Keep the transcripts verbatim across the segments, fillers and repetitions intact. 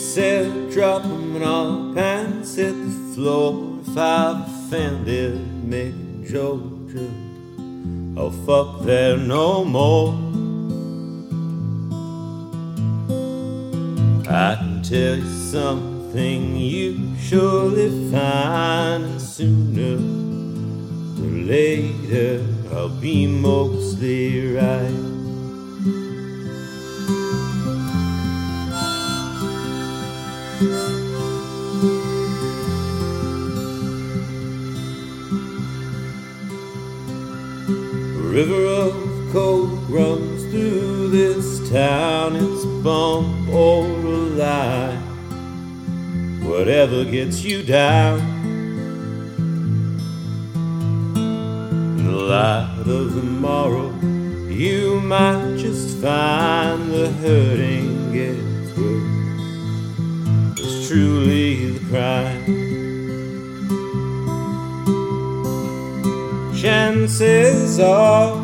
said, drop them in our pants, hit the floor. If I've offended Mick Georgia, oh fuck there no more. I can tell you something you surely find, and sooner or later I'll be mostly right. A river of coke runs through this town. It's bump or a lie, whatever gets you down. In the light of the morrow, you might just find the hurting gets worse. It's truly the crime. Chances are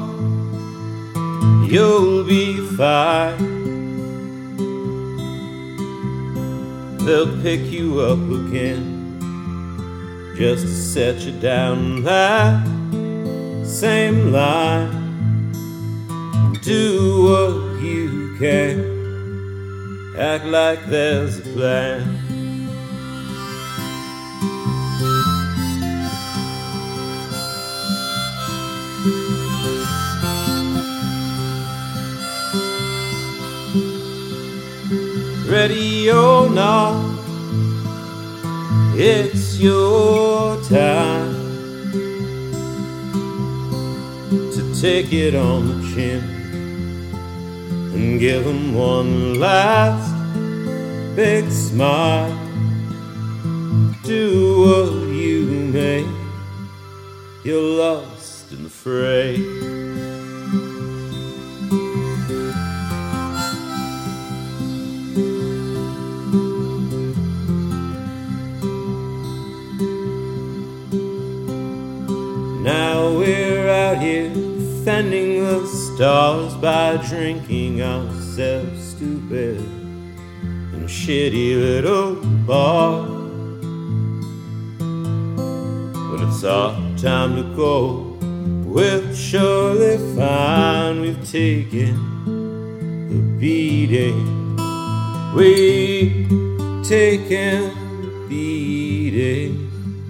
you'll be fine. They'll pick you up again just to set you down that same line. Do what you can, act like there's a plan. Ready or not, it's your time to take it on the chin and give them one last big smile. Do what you may, you're lost in the fray. Now we're out here defending the stars by drinking ourselves stupid in a shitty little bar. When it's our time to go, we'll surely find we've taken the beating. We've taken the beating.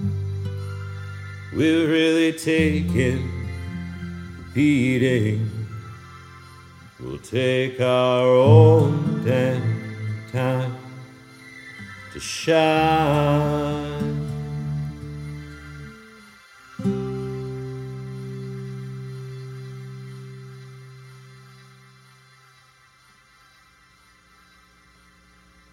We're really taking the beating. We'll take our own damn time to shine.